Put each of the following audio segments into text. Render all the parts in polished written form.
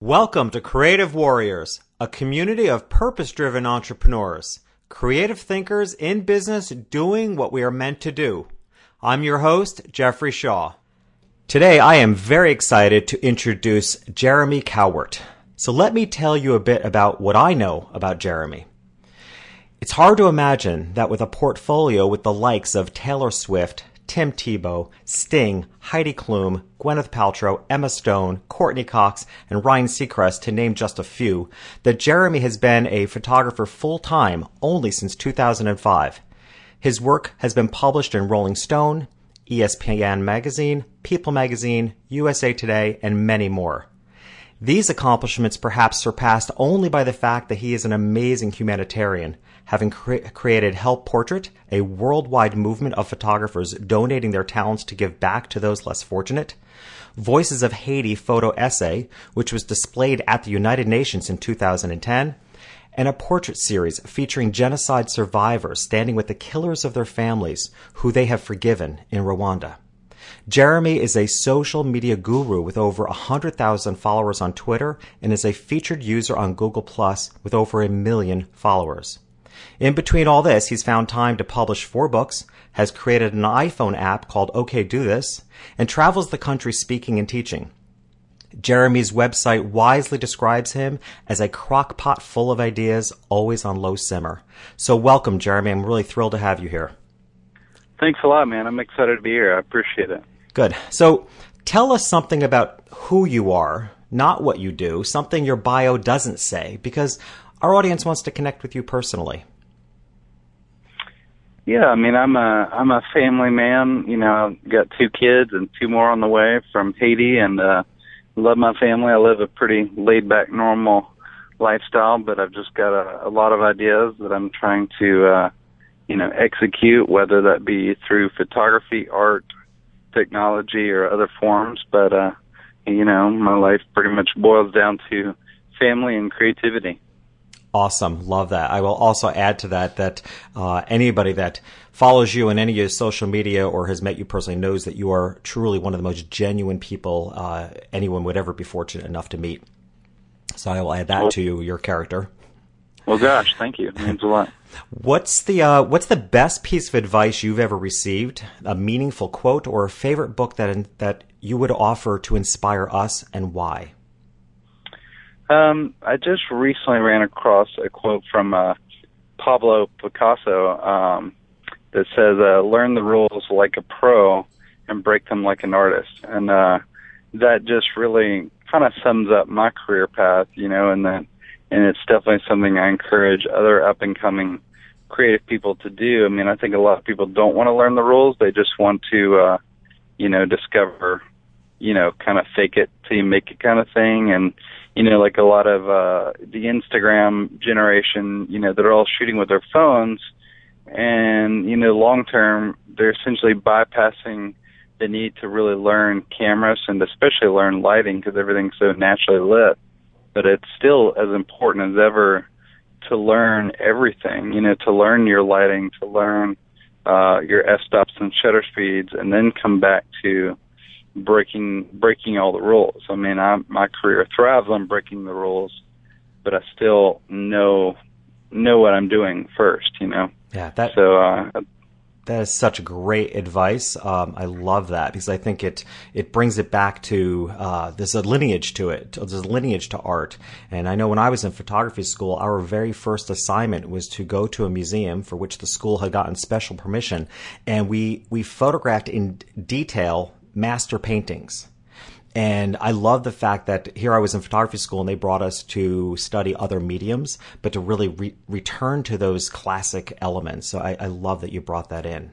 Welcome to Creative Warriors, a community of purpose-driven entrepreneurs, creative thinkers in business doing what we are meant to do. I'm your host, Jeffrey Shaw. Today, I am very excited to introduce Jeremy Cowart. So let me tell you a bit about what I know about Jeremy. It's hard to imagine that with a portfolio with the likes of Taylor Swift, Tim Tebow, Sting, Heidi Klum, Gwyneth Paltrow, Emma Stone, Courtney Cox, and Ryan Seacrest, to name just a few, that Jeremy has been a photographer full-time only since 2005. His work has been published in Rolling Stone, ESPN Magazine, People Magazine, USA Today, and many more. These accomplishments perhaps surpassed only by the fact that he is an amazing humanitarian, having created Help Portrait, a worldwide movement of photographers donating their talents to give back to those less fortunate, Voices of Haiti photo essay, which was displayed at the United Nations in 2010, and a portrait series featuring genocide survivors standing with the killers of their families who they have forgiven in Rwanda. Jeremy is a social media guru with over 100,000 followers on Twitter and is a featured user on Google Plus with over 1 million followers. In between all this, he's found time to publish 4 books, has created an iPhone app called OK Do This, and travels the country speaking and teaching. Jeremy's website wisely describes him as a crock pot full of ideas, always on low simmer. So welcome, Jeremy. I'm really thrilled to have you here. Thanks a lot, man. I'm excited to be here. I appreciate it. Good. So tell us something about who you are, not what you do, something your bio doesn't say, because our audience wants to connect with you personally. Yeah, I mean, I'm a family man. You know, I've got 2 kids and 2 more on the way from Haiti, and love my family. I live a pretty laid-back, normal lifestyle, but I've just got a lot of ideas that I'm trying to, execute, whether that be through photography, art, technology, or other forms. But, my life pretty much boils down to family and creativity. Awesome. Love that. I will also add to that anybody that follows you in any of your social media or has met you personally knows that you are truly one of the most genuine people anyone would ever be fortunate enough to meet. So I will add that to your character. Well, gosh, thank you. It means a lot. What's the best piece of advice you've ever received, a meaningful quote, or a favorite book that you would offer to inspire us, and why? I just recently ran across a quote from Pablo Picasso that says, learn the rules like a pro and break them like an artist. And that just really kind of sums up my career path, and it's definitely something I encourage other up-and-coming creative people to do. I mean, I think a lot of people don't want to learn the rules. They just want to, discover, kind of fake it till you make it kind of thing. And, like a lot of the Instagram generation, they're all shooting with their phones. And, long term, they're essentially bypassing the need to really learn cameras and especially learn lighting because everything's so naturally lit. But it's still as important as ever to learn everything, to learn your lighting, to learn your f-stops and shutter speeds, and then come back to breaking all the rules. I mean, my career thrives on breaking the rules, but I still know what I'm doing first, Yeah, that is such great advice. I love that because I think it brings it back to there's a lineage to it. There's a lineage to art. And I know when I was in photography school, our very first assignment was to go to a museum for which the school had gotten special permission, and we photographed in detail master paintings. And I love the fact that here I was in photography school and they brought us to study other mediums, but to really return to those classic elements. So I love that you brought that in.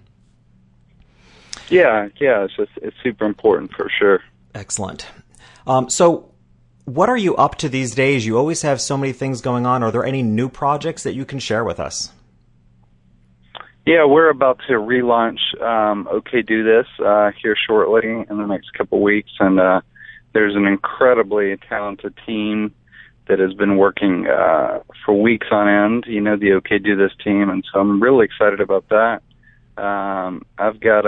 Yeah, it's super important for sure. Excellent. So what are you up to these days? You always have so many things going on. Are there any new projects that you can share with us? Yeah, we're about to relaunch OK Do This here shortly in the next couple weeks, and there's an incredibly talented team that has been working for weeks on end, the OK Do This team, and so I'm really excited about that. I've got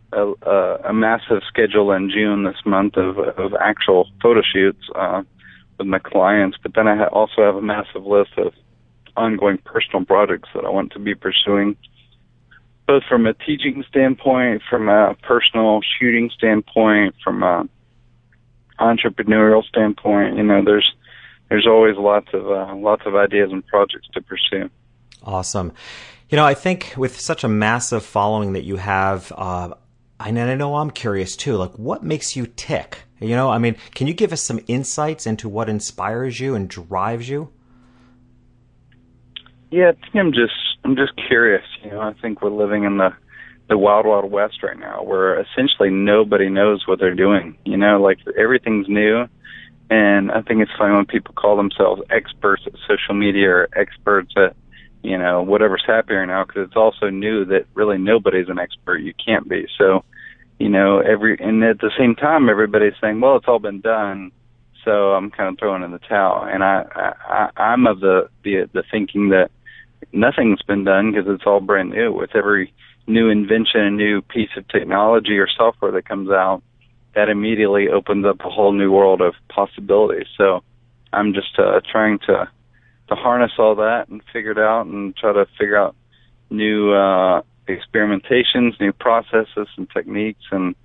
a massive schedule in June this month of actual photo shoots with my clients. But then I also have a massive list of ongoing personal projects that I want to be pursuing, both from a teaching standpoint, from a personal shooting standpoint, from a entrepreneurial standpoint. There's always lots of ideas and projects to pursue. Awesome. I think with such a massive following that you have, I know I'm curious too, like what makes you tick? Can you give us some insights into what inspires you and drives you? Yeah, I think I'm just curious. I think we're living in the wild, wild west right now, where essentially nobody knows what they're doing. Like everything's new, and I think it's funny when people call themselves experts at social media or experts at whatever's happening now, because it's also new that really nobody's an expert. You can't be. So, and at the same time, everybody's saying, well, it's all been done, so I'm kind of throwing in the towel. And I'm of the thinking that nothing's been done because it's all brand new. With every new invention, a new piece of technology or software that comes out, that immediately opens up a whole new world of possibilities. So I'm just trying to harness all that and figure it out and try to figure out new experimentations, new processes and techniques. And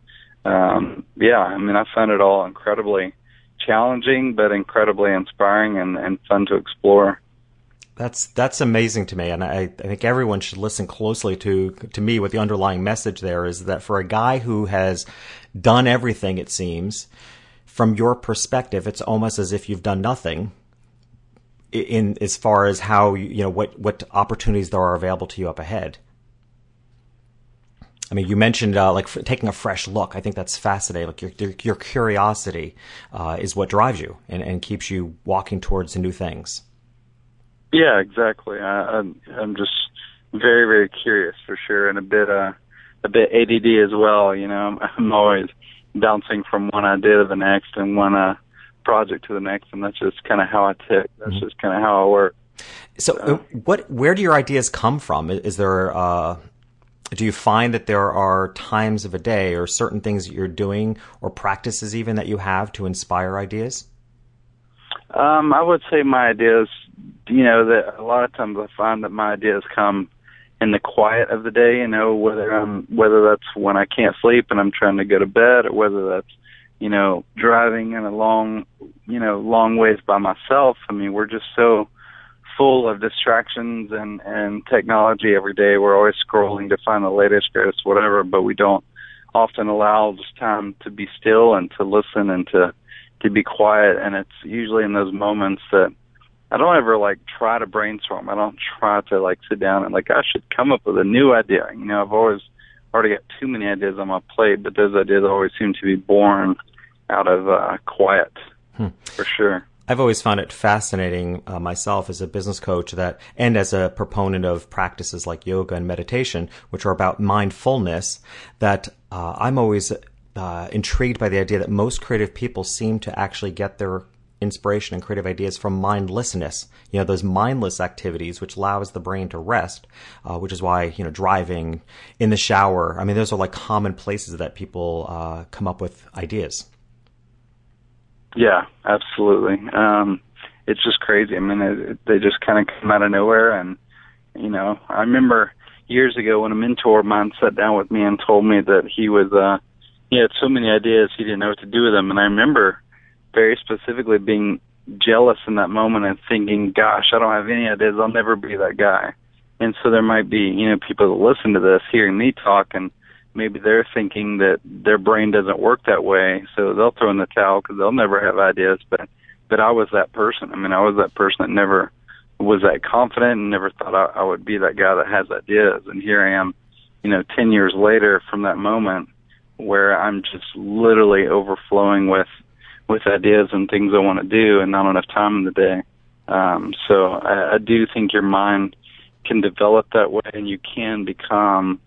I find it all incredibly challenging, but incredibly inspiring and fun to explore. That's amazing to me, and I think everyone should listen closely to me. What the underlying message there is that for a guy who has done everything, it seems, from your perspective, it's almost as if you've done nothing in as far as how what opportunities there are available to you up ahead. You mentioned taking a fresh look. I think that's fascinating. Like your curiosity is what drives you and keeps you walking towards new things. Yeah, exactly. I'm just very, very curious for sure, and a bit ADD as well. I'm always bouncing from one idea to the next and one project to the next, and that's just kind of how I tick. That's just kind of how I work. So, where do your ideas come from? Is there do you find that there are times of a day or certain things that you're doing or practices even that you have to inspire ideas? I would say my ideas, that a lot of times I find that my ideas come in the quiet of the day, whether that's when I can't sleep and I'm trying to go to bed, or whether that's, driving in a long ways by myself. We're just so full of distractions and technology every day. We're always scrolling to find the latest, greatest, whatever, but we don't often allow just time to be still and to listen and to be quiet. And it's usually in those moments that I don't ever try to brainstorm. I don't try to sit down and I should come up with a new idea. I've always already got too many ideas on my plate, but those ideas always seem to be born out of quiet, for sure. I've always found it fascinating myself as a business coach and as a proponent of practices like yoga and meditation, which are about mindfulness, that I'm always intrigued by the idea that most creative people seem to actually get their inspiration and creative ideas from mindlessness. Those mindless activities, which allows the brain to rest, which is why, driving, in the shower, those are common places that people come up with ideas. Yeah, absolutely. It's just crazy. They just kind of come out of nowhere. And, I remember years ago when a mentor of mine sat down with me and told me that he had so many ideas, he didn't know what to do with them. And I remember very specifically being jealous in that moment and thinking, gosh, I don't have any ideas. I'll never be that guy. And so there might be, people that listen to this, hearing me talk, and maybe they're thinking that their brain doesn't work that way, so they'll throw in the towel because they'll never have ideas. But I was that person. I was that person that never was that confident and never thought I would be that guy that has ideas. And here I am, 10 years later from that moment where I'm just literally overflowing with ideas and things I want to do and not enough time in the day. So I do think your mind can develop that way, and you can become,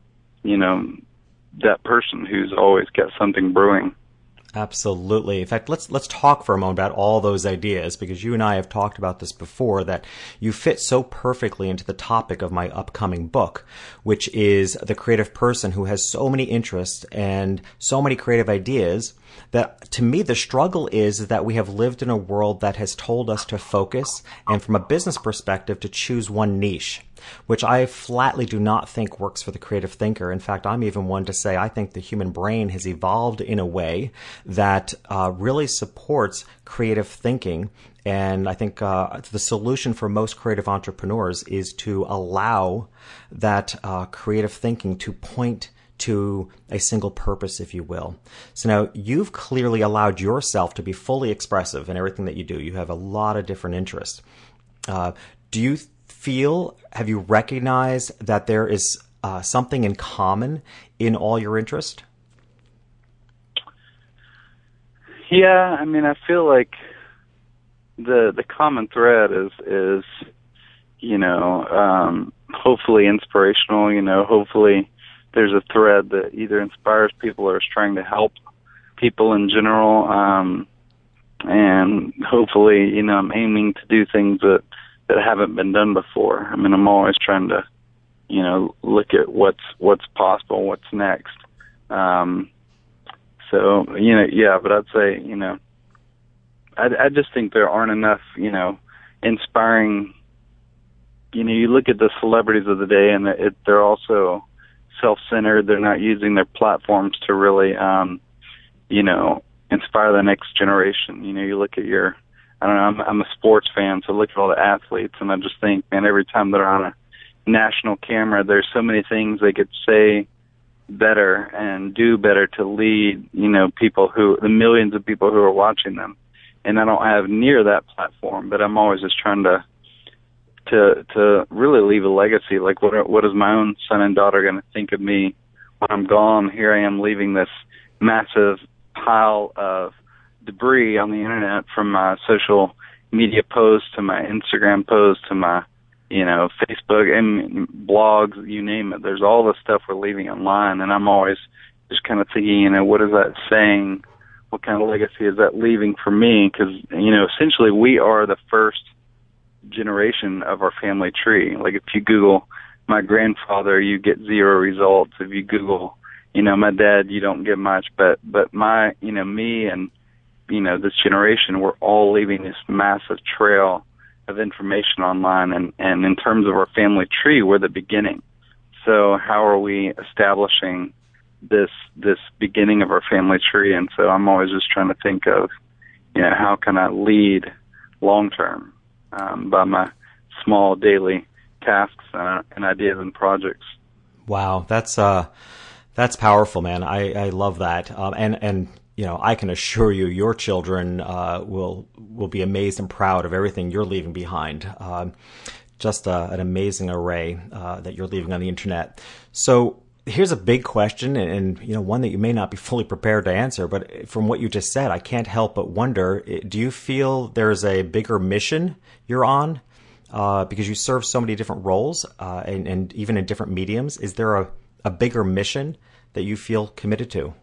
that person who's always got something brewing. Absolutely. In fact, let's talk for a moment about all those ideas, because you and I have talked about this before, that you fit so perfectly into the topic of my upcoming book, which is the creative person who has so many interests and so many creative ideas, that to me, the struggle is that we have lived in a world that has told us to focus and from a business perspective to choose one niche, which I flatly do not think works for the creative thinker. In fact, I'm even one to say I think the human brain has evolved in a way that really supports creative thinking. And I think the solution for most creative entrepreneurs is to allow that creative thinking to point to a single purpose, if you will. So now you've clearly allowed yourself to be fully expressive in everything that you do. You have a lot of different interests. Do you feel, have you recognized that there is something in common in all your interests? Yeah, I mean, I feel like the common thread is hopefully inspirational. Hopefully there's a thread that either inspires people or is trying to help people in general. And hopefully, I'm aiming to do things that haven't been done before. I mean, I'm always trying to, look at what's possible, what's next. But I'd say, I just think there aren't enough, inspiring, you look at the celebrities of the day and they're also self-centered. They're not using their platforms to really, inspire the next generation. You look at I'm a sports fan, so look at all the athletes, and I just think, man, every time they're on a national camera, there's so many things they could say better and do better to lead, the millions of people who are watching them. And I don't have near that platform, but I'm always just trying to really leave a legacy. Like, what is my own son and daughter going to think of me when I'm gone? Here I am leaving this massive pile of debris on the internet, from my social media posts to my Instagram posts to my, Facebook and blogs, you name it. There's all the stuff we're leaving online, and I'm always just kind of thinking, what is that saying? What kind of legacy is that leaving for me? Because, essentially we are the first generation of our family tree. Like, if you Google my grandfather, you get 0 results. If you Google, my dad, you don't get much. But my, me and, this generation, we're all leaving this massive trail of information online. And in terms of our family tree, we're the beginning. So how are we establishing this beginning of our family tree? And so I'm always just trying to think of, how can I lead long term by my small daily tasks and ideas and projects. Wow, that's powerful, man. I love that. And I can assure you, your children will be amazed and proud of everything you're leaving behind. Just an amazing array that you're leaving on the internet. So here's a big question, and one that you may not be fully prepared to answer, but from what you just said, I can't help but wonder, do you feel there's a bigger mission you're on? Because you serve so many different roles and even in different mediums. Is there a bigger mission that you feel committed to?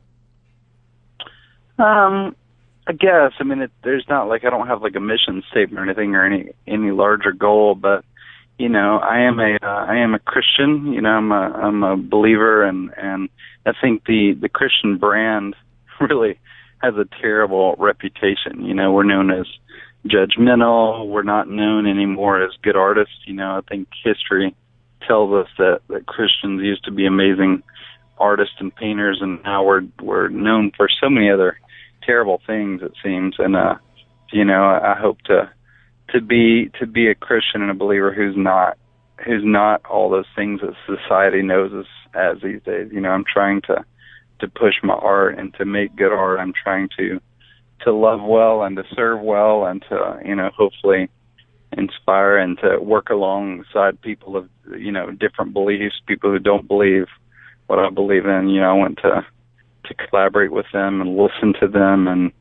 I guess. I mean, there's not like, I don't have like a mission statement or anything or any larger goal, but I am a Christian. I'm a believer, and I think the Christian brand really has a terrible reputation. We're known as judgmental. We're not known anymore as good artists. I think history tells us that Christians used to be amazing artists and painters, and now we're known for so many other terrible things, it seems. And I hope to be a Christian and a believer who's not all those things that society knows us as these days. I'm trying to push my art and to make good art. I'm trying to love well and to serve well and to hopefully inspire and to work alongside people of different beliefs, people who don't believe what I believe in. I want to collaborate with them and listen to them, and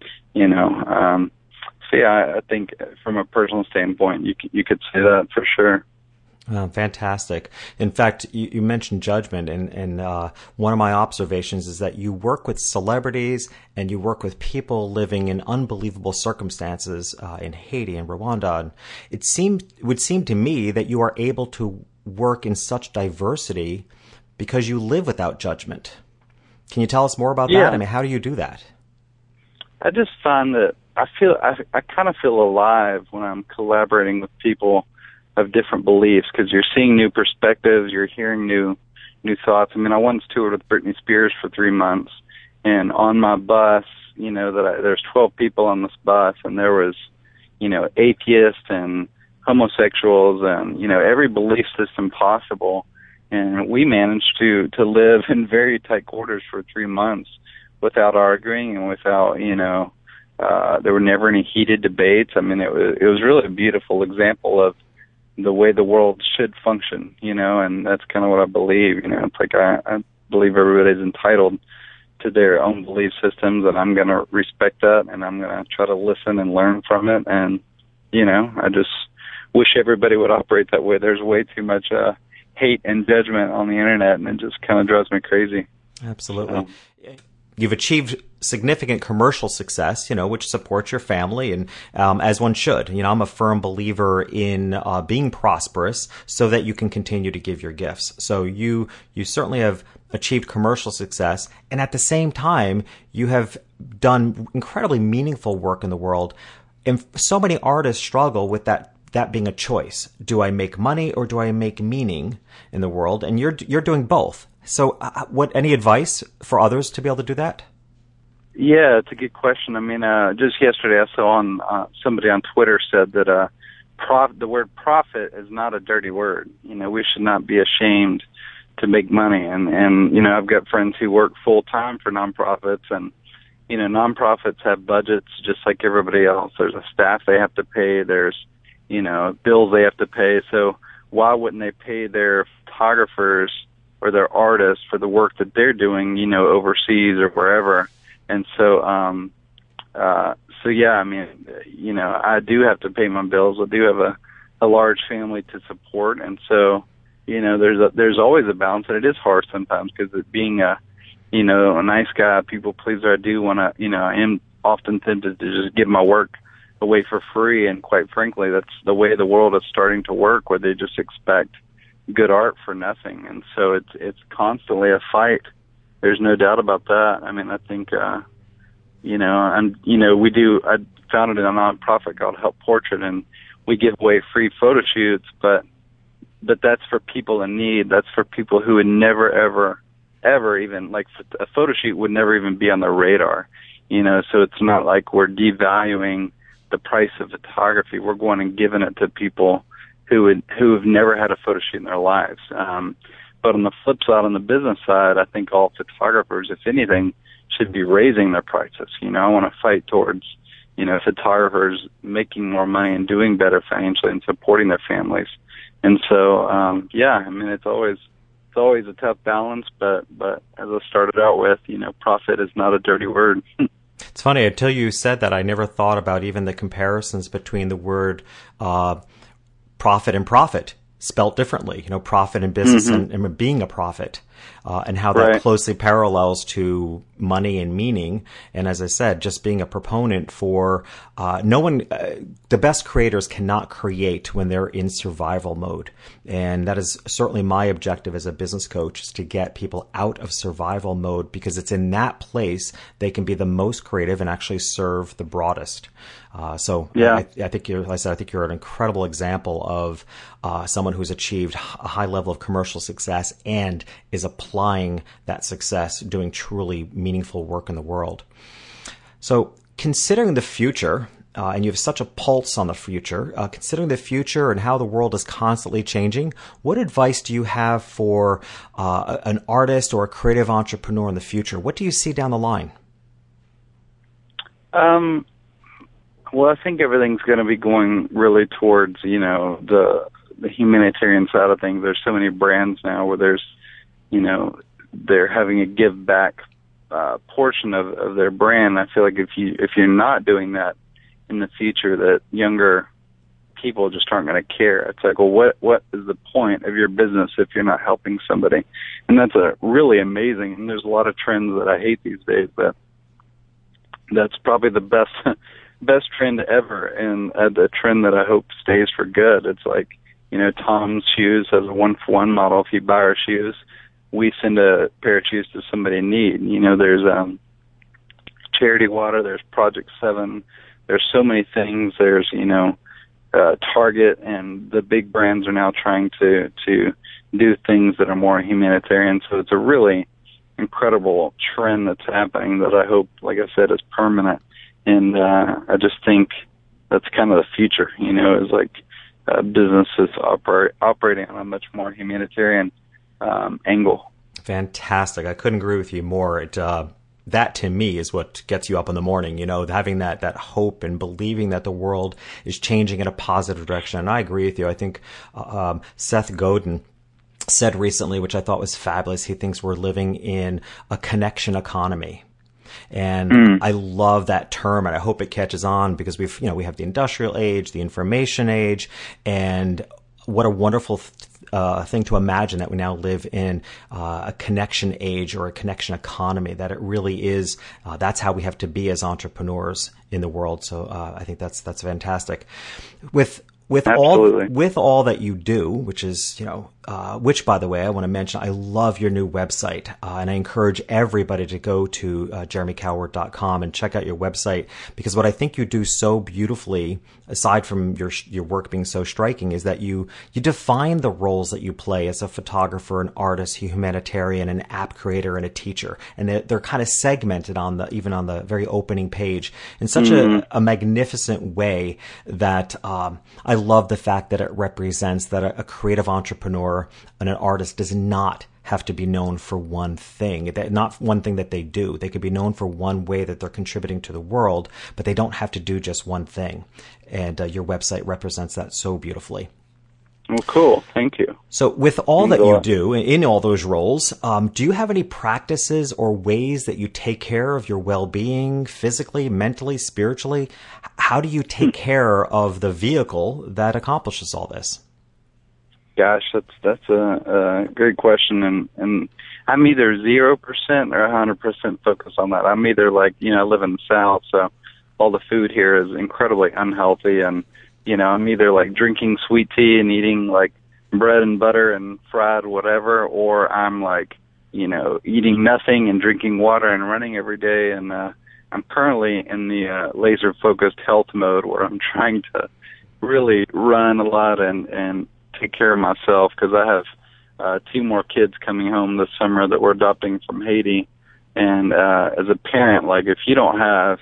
so yeah, I think from a personal standpoint, you could say that for sure. Fantastic. In fact, you mentioned judgment, and one of my observations is that you work with celebrities and you work with people living in unbelievable circumstances in Haiti and Rwanda. And it would seem to me that you are able to work in such diversity because you live without judgment. Can you tell us more about that? I mean, how do you do that? I just find that I kind of feel alive when I'm collaborating with people of different beliefs, because you're seeing new perspectives, you're hearing new thoughts. I mean, I once toured with Britney Spears for 3 months, and on my bus, there's 12 people on this bus, and there was, atheists and homosexuals and, every belief system possible. And we managed to live in very tight quarters for 3 months without arguing and without, there were never any heated debates. I mean, it was really a beautiful example of the way the world should function, and that's kind of what I believe. It's like I believe everybody's entitled to their own belief systems, and I'm going to respect that, and I'm going to try to listen and learn from it. And, I just wish everybody would operate that way. There's way too much hate and judgment on the internet, and it just kind of drives me crazy. Absolutely. You've achieved significant commercial success, which supports your family, and as one should. I'm a firm believer in being prosperous so that you can continue to give your gifts. So you certainly have achieved commercial success, and at the same time, you have done incredibly meaningful work in the world. And so many artists struggle with that being a choice. Do I make money or do I make meaning in the world? And you're doing both. So any advice for others to be able to do that? Yeah, it's a good question. I mean, just yesterday I saw somebody on Twitter said that the word profit is not a dirty word. We should not be ashamed to make money. And I've got friends who work full time for nonprofits, and nonprofits have budgets just like everybody else. There's a staff they have to pay. There's bills they have to pay. So why wouldn't they pay their photographers or their artists for the work that they're doing, overseas or wherever? And so, yeah, I mean, I do have to pay my bills. I do have a large family to support. And so, there's always a balance, and it is hard sometimes, because being a nice guy, people pleaser, I do want to, I am often tempted to just give my work away for free. And quite frankly, that's the way the world is starting to work, where they just expect good art for nothing. And so it's constantly a fight. There's no doubt about that. I mean, I think, I founded a nonprofit called Help Portrait, and we give away free photo shoots, but that's for people in need. That's for people who would never, ever even, like, a photo shoot would never even be on their radar, so it's not like we're devaluing the price of photography. We're going and giving it to people who have never had a photo shoot in their lives. But on the flip side, on the business side, I think all photographers, if anything, should be raising their prices. I want to fight towards, photographers making more money and doing better financially and supporting their families. And so, I mean, it's always a tough balance, but as I started out with, profit is not a dirty word. It's funny, until you said that, I never thought about even the comparisons between the word profit and profit, spelt differently. Profit in business and being a prophet, and how that closely parallels to money and meaning. And as I said, just being a proponent for the best creators cannot create when they're in survival mode. And that is certainly my objective as a business coach, is to get people out of survival mode, because it's in that place they can be the most creative and actually serve the broadest. I think you're an incredible example of someone who's achieved a high level of commercial success and is applying that success, doing truly meaningful work in the world. So considering the future, and you have such a pulse on the future, considering the future and how the world is constantly changing, what advice do you have for an artist or a creative entrepreneur in the future? What do you see down the line? Well, I think everything's going to be going really towards, the humanitarian side of things. There's so many brands now where there's, they're having a give back portion of their brand. I feel like if you're not doing that in the future, that younger people just aren't going to care. It's like, well, what is the point of your business if you're not helping somebody? And that's really amazing. And there's a lot of trends that I hate these days, but that's probably the best trend ever, and the trend that I hope stays for good. It's like, Tom's Shoes has a 1-for-1 model. If you buy our shoes, we send a pair of shoes to somebody in need. There's Charity Water, there's Project 7. There's so many things. There's, Target, and the big brands are now trying to do things that are more humanitarian. So it's a really incredible trend that's happening that I hope, like I said, is permanent. And I just think that's kind of the future, is like businesses operating on a much more humanitarian angle. Fantastic. I couldn't agree with you more. That to me is what gets you up in the morning, having that hope and believing that the world is changing in a positive direction. And I agree with you. I think Seth Godin said recently, which I thought was fabulous, he thinks we're living in a connection economy. And I love that term, and I hope it catches on, because we have the industrial age, the information age, and what a wonderful thing to imagine that we now live in a connection age or a connection economy, that it really is. That's how we have to be as entrepreneurs in the world. So I think that's fantastic. With all that you do, which is, which, by the way, I want to mention, I love your new website. And I encourage everybody to go to jeremycowart.com and check out your website, because what I think you do so beautifully, aside from your work being so striking, is that you define the roles that you play as a photographer, an artist, a humanitarian, an app creator, and a teacher. And they're kind of segmented even on the very opening page in such a magnificent way that I love the fact that it represents that a creative entrepreneur and an artist does not have to be known for one thing, not one thing that they do. They could be known for one way that they're contributing to the world, but they don't have to do just one thing. And your website represents that so beautifully. Well, cool. Thank you. So with all that you do in all those roles, do you have any practices or ways that you take care of your well-being physically, mentally, spiritually? How do you take care of the vehicle that accomplishes all this? Gosh, that's a great question, and I'm either 0% or 100% focused on that. I'm either I live in the South, so all the food here is incredibly unhealthy, and I'm either drinking sweet tea and eating bread and butter and fried whatever, or I'm eating nothing and drinking water and running every day. And I'm currently in the laser focused health mode, where I'm trying to really run a lot and take care of myself, because I have 2 more kids coming home this summer that we're adopting from Haiti. And as a parent, if you don't have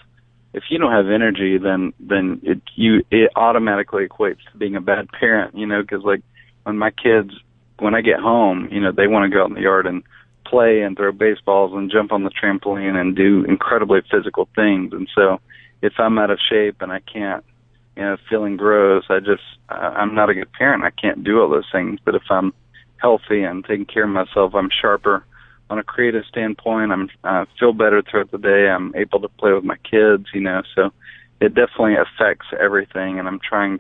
energy, then it automatically equates to being a bad parent, because when I get home, they want to go out in the yard and play and throw baseballs and jump on the trampoline and do incredibly physical things. And so if I'm out of shape and I can't, feeling gross, I'm not a good parent. I can't do all those things. But if I'm healthy and taking care of myself, I'm sharper on a creative standpoint. I feel better throughout the day. I'm able to play with my kids, so it definitely affects everything. And I'm trying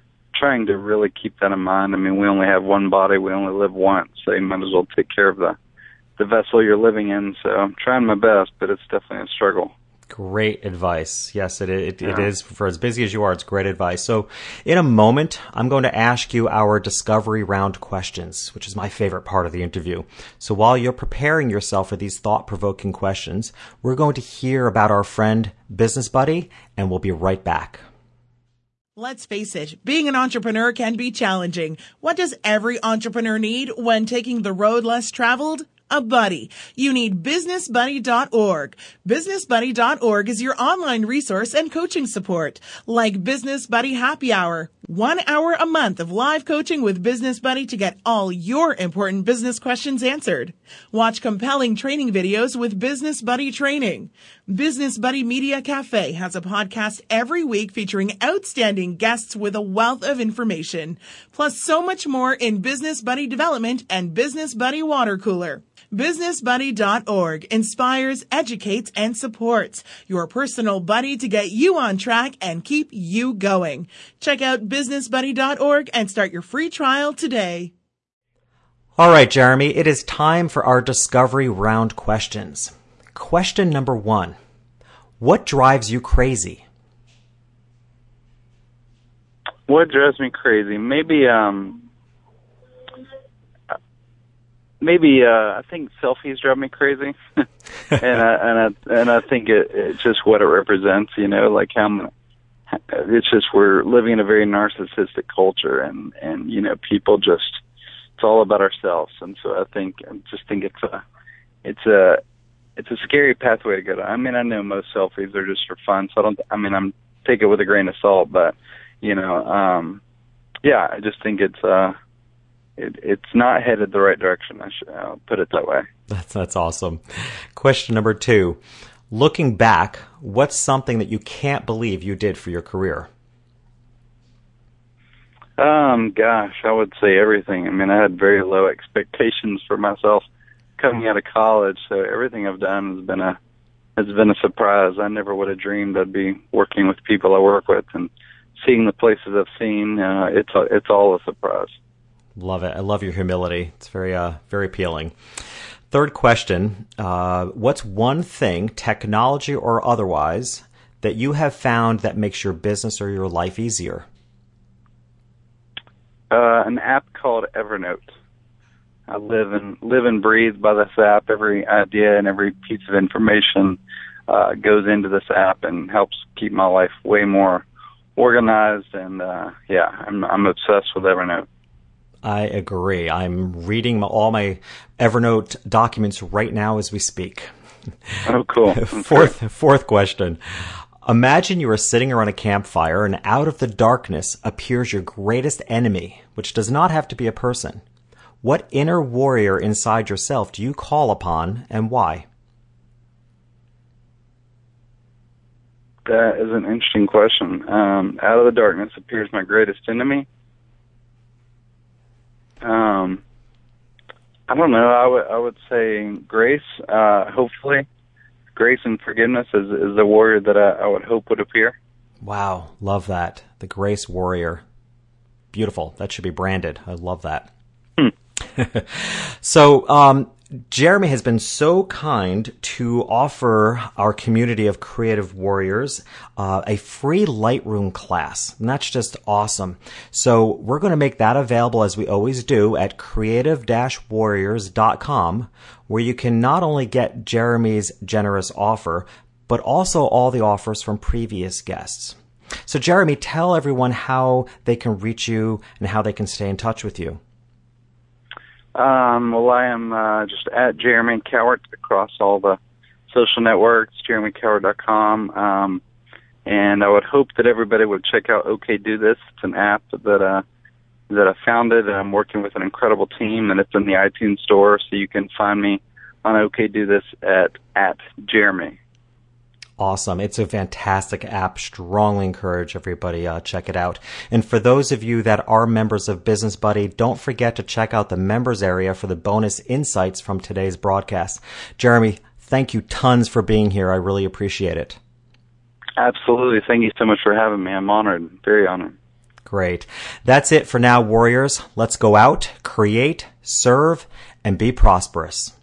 to really keep that in mind. I mean, we only have one body. We only live once. So you might as well take care of the vessel you're living in. So I'm trying my best, but it's definitely a struggle. Great advice. Yes, it is. For as busy as you are, it's great advice. So in a moment, I'm going to ask you our discovery round questions, which is my favorite part of the interview. So while you're preparing yourself for these thought-provoking questions, we're going to hear about our friend Business Buddy, and we'll be right back. Let's face it, being an entrepreneur can be challenging. What does every entrepreneur need when taking the road less traveled? A buddy. You need businessbuddy.org. Businessbuddy.org is your online resource and coaching support, like Business Buddy Happy Hour. 1 hour a month of live coaching with Business Buddy to get all your important business questions answered. Watch compelling training videos with Business Buddy Training. Business Buddy Media Cafe has a podcast every week featuring outstanding guests with a wealth of information, plus so much more in Business Buddy Development and Business Buddy Water Cooler. BusinessBuddy.org inspires, educates, and supports your personal buddy to get you on track and keep you going. Check out BusinessBuddy.org and start your free trial today. All right, Jeremy, it is time for our discovery round questions. Question number 1. What drives you crazy? What drives me crazy? Maybe maybe I think selfies drive me crazy, and I think it's just what it represents. You know, like it's just we're living in a very narcissistic culture, and you know, people just it's all about ourselves, and so I just think it's a scary pathway to go down. I mean, I know most selfies are just for fun, so I'm take it with a grain of salt, but you know, yeah, I just think it's not headed the right direction. I'll put it that way. That's awesome. Question number 2. Looking back, what's something that you can't believe you did for your career? Gosh, I would say everything. I mean, I had very low expectations for myself coming out of college, so everything I've done has been a surprise. I never would have dreamed I'd be working with people I work with and seeing the places I've seen. It's all a surprise. Love it. I love your humility. It's very appealing. Third question, what's one thing, technology or otherwise, that you have found that makes your business or your life easier? An app called Evernote. I live and breathe by this app. Every idea and every piece of information goes into this app and helps keep my life way more organized. And I'm obsessed with Evernote. I agree. I'm reading all my Evernote documents right now as we speak. Oh, cool. Fourth question. Imagine you are sitting around a campfire and out of the darkness appears your greatest enemy, which does not have to be a person. What inner warrior inside yourself do you call upon and why? That is an interesting question. Out of the darkness appears my greatest enemy. I don't know. I would say grace. Hopefully, grace and forgiveness is the warrior that I would hope would appear. Wow, love that. The grace warrior. Beautiful. That should be branded. I love that. So, Jeremy has been so kind to offer our community of creative warriors a free Lightroom class. And that's just awesome. So we're going to make that available, as we always do, at creative-warriors.com, where you can not only get Jeremy's generous offer, but also all the offers from previous guests. So Jeremy, tell everyone how they can reach you and how they can stay in touch with you. Well, I am just at Jeremy Cowart across all the social networks, jeremycowart.com. And I would hope that everybody would check out OK Do This. It's an app that I founded. I'm working with an incredible team, and it's in the iTunes store, so you can find me on OK Do This at Jeremy. Awesome. It's a fantastic app. Strongly encourage everybody check it out. And for those of you that are members of Business Buddy, don't forget to check out the members area for the bonus insights from today's broadcast. Jeremy, thank you tons for being here. I really appreciate it. Absolutely. Thank you so much for having me. I'm honored. Very honored. Great. That's it for now, warriors. Let's go out, create, serve, and be prosperous.